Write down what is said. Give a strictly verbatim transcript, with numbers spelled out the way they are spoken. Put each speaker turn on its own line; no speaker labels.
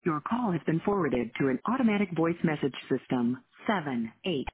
Your call has been forwarded to an automatic voice message system. seven eight